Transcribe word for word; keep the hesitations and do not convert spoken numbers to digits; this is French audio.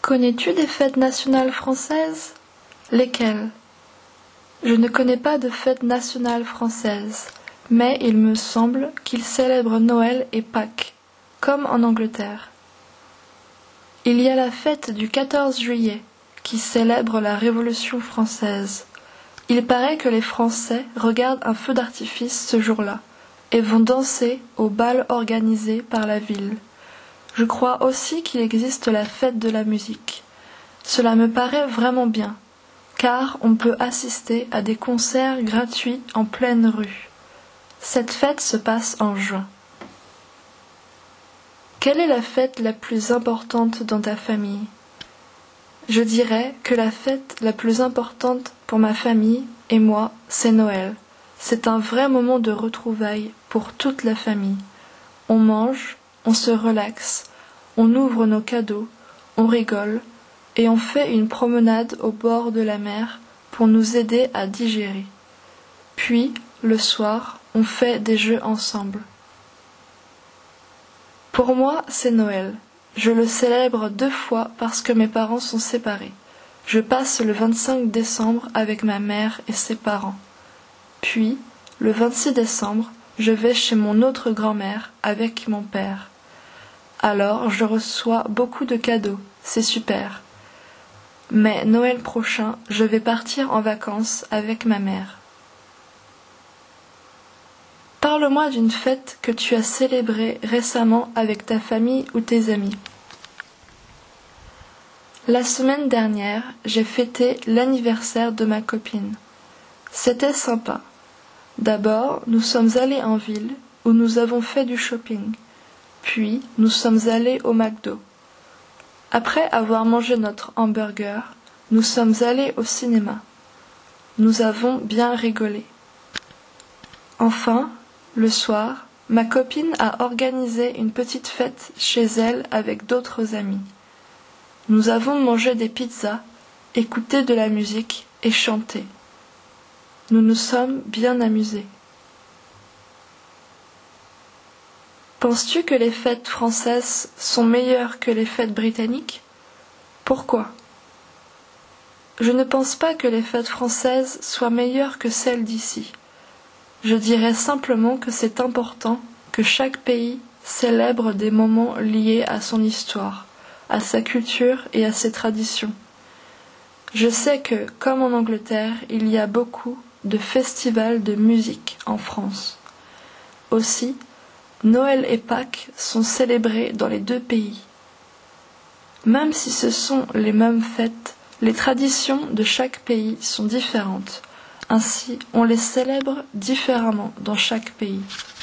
Connais-tu des fêtes nationales françaises? Lesquelles? Je ne connais pas de fête nationale française, mais il me semble qu'ils célèbrent Noël et Pâques, comme en Angleterre. Il y a la fête du quatorze juillet, qui célèbre la Révolution française. Il paraît que les Français regardent un feu d'artifice ce jour-là, et vont danser au bal organisé par la ville. Je crois aussi qu'il existe la fête de la musique. Cela me paraît vraiment bien, car on peut assister à des concerts gratuits en pleine rue. Cette fête se passe en juin. Quelle est la fête la plus importante dans ta famille? Je dirais que la fête la plus importante pour ma famille et moi, c'est Noël. C'est un vrai moment de retrouvailles pour toute la famille. On mange, on se relaxe, on ouvre nos cadeaux, on rigole, et on fait une promenade au bord de la mer pour nous aider à digérer. Puis, le soir, on fait des jeux ensemble. Pour moi, c'est Noël. Je le célèbre deux fois parce que mes parents sont séparés. Je passe le vingt-cinq décembre avec ma mère et ses parents. Puis, le vingt-six décembre, je vais chez mon autre grand-mère avec mon père. Alors, je reçois beaucoup de cadeaux, c'est super. Mais Noël prochain, je vais partir en vacances avec ma mère. Parle-moi d'une fête que tu as célébrée récemment avec ta famille ou tes amis. La semaine dernière, j'ai fêté l'anniversaire de ma copine. C'était sympa. D'abord, nous sommes allés en ville où nous avons fait du shopping. Puis, nous sommes allés au McDo. Après avoir mangé notre hamburger, nous sommes allés au cinéma. Nous avons bien rigolé. Enfin, le soir, ma copine a organisé une petite fête chez elle avec d'autres amis. Nous avons mangé des pizzas, écouté de la musique et chanté. Nous nous sommes bien amusés. Penses-tu que les fêtes françaises sont meilleures que les fêtes britanniques? Pourquoi? Je ne pense pas que les fêtes françaises soient meilleures que celles d'ici. Je dirais simplement que c'est important que chaque pays célèbre des moments liés à son histoire, à sa culture et à ses traditions. Je sais que, comme en Angleterre, il y a beaucoup de festivals de musique en France. Aussi, Noël et Pâques sont célébrés dans les deux pays. Même si ce sont les mêmes fêtes, les traditions de chaque pays sont différentes. Ainsi, on les célèbre différemment dans chaque pays.